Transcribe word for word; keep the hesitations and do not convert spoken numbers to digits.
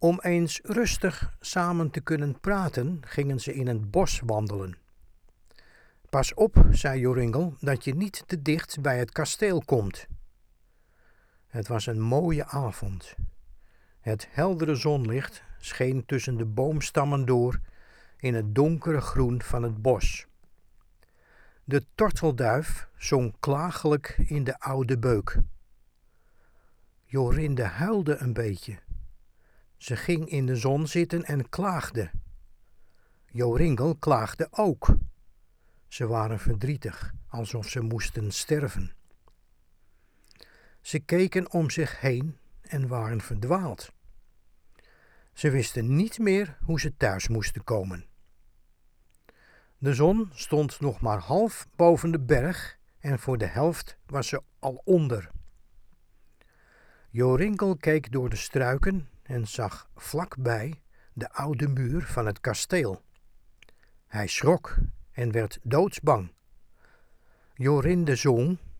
Om eens rustig samen te kunnen praten, gingen ze in een bos wandelen. Pas op, zei Joringel, dat je niet te dicht bij het kasteel komt. Het was een mooie avond. Het heldere zonlicht scheen tussen de boomstammen door in het donkere groen van het bos. De tortelduif zong klagelijk in de oude beuk. Jorinde huilde een beetje. Ze ging in de zon zitten en klaagde. Joringel klaagde ook. Ze waren verdrietig, alsof ze moesten sterven. Ze keken om zich heen en waren verdwaald. Ze wisten niet meer hoe ze thuis moesten komen. De zon stond nog maar half boven de berg en voor de helft was ze al onder. Joringel keek door de struiken en zag vlakbij de oude muur van het kasteel. Hij schrok en werd doodsbang. Jorinde zong: